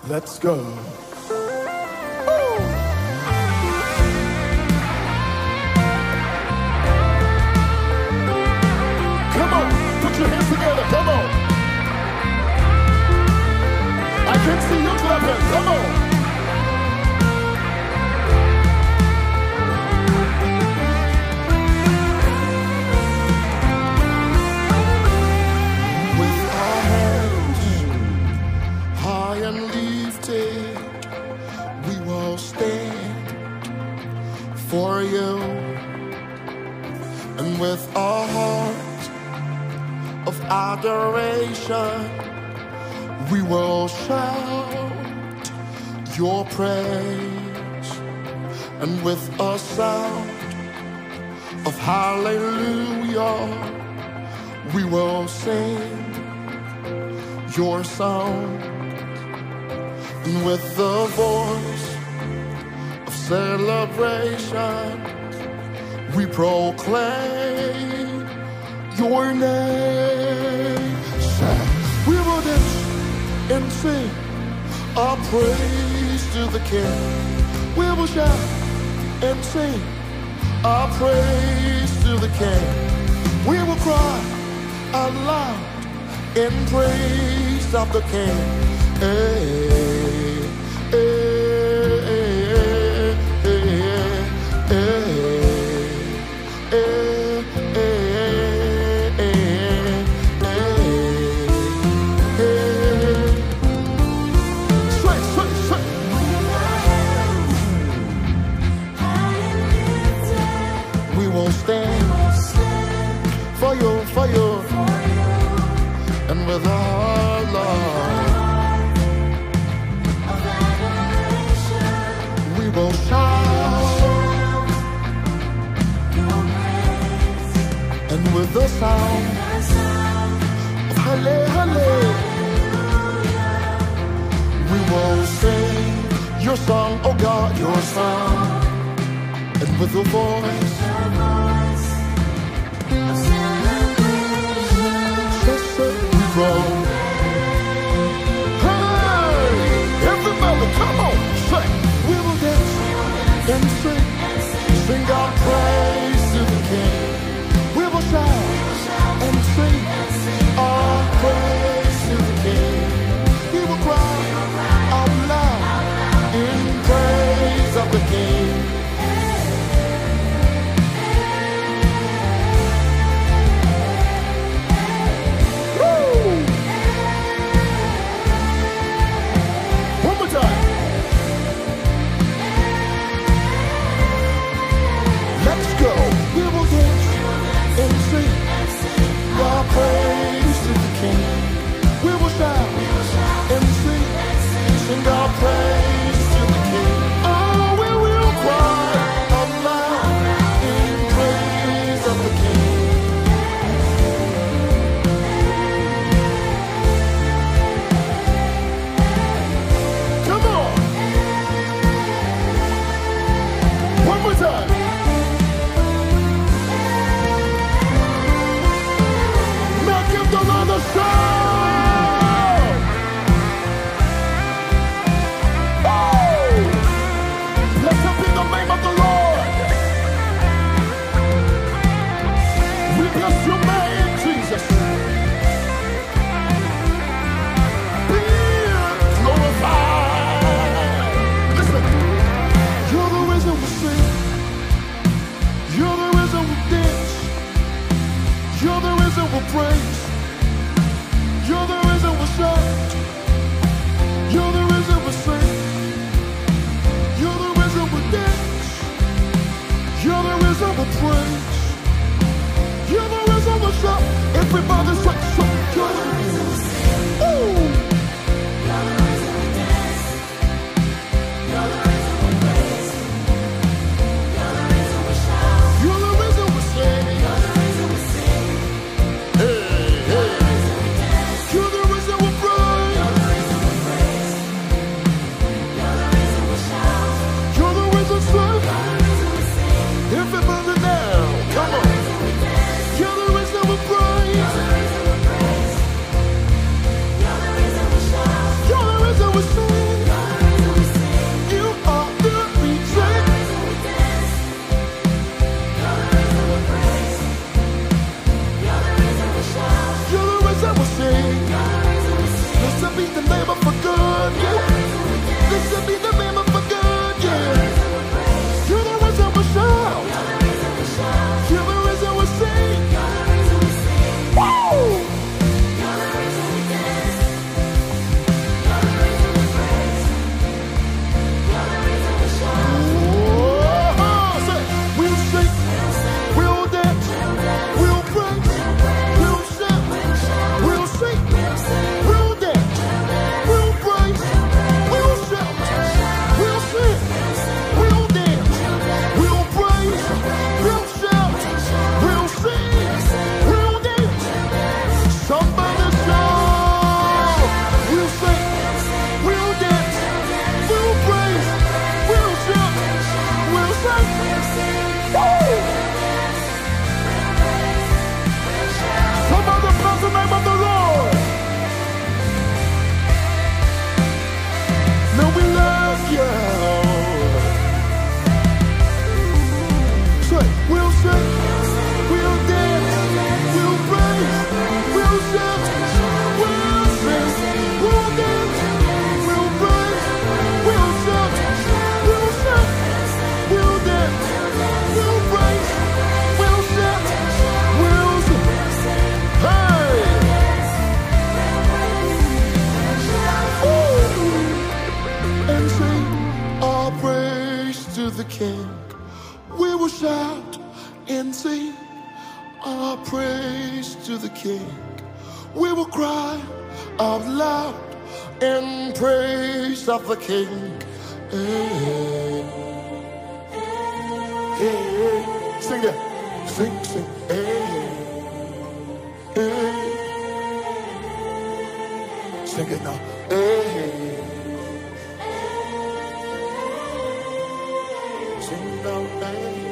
Let's go. Come on, put your hands together. Come on. I can see you clapping. Come on. We will stand for you, and with a heart of adoration, we will shout your praise, and with a sound of hallelujah, we will sing your song. And with the voice of celebration, we proclaim your name. We will dance and sing our praise to the King. We will shout and sing our praise to the King. We will cry out loud in praise of the King. Hey, hey, hey, hey, hey, we will stand for you, and with our love. We will shout your praise, and with the sound of hallelujah, we will sing your song, oh God, your song, and with the voice of celebration, we grow. Hey, everybody, come on, sing. We will dance and sing our praise to the King. We will shout and sing our praise to the King. We will cry out loud in praise of the King. King. We will cry out loud in praise of the King. Hey, hey, hey. Sing that. Sing, sing. Hey, hey. Sing it now. Hey. Sing now. Hey.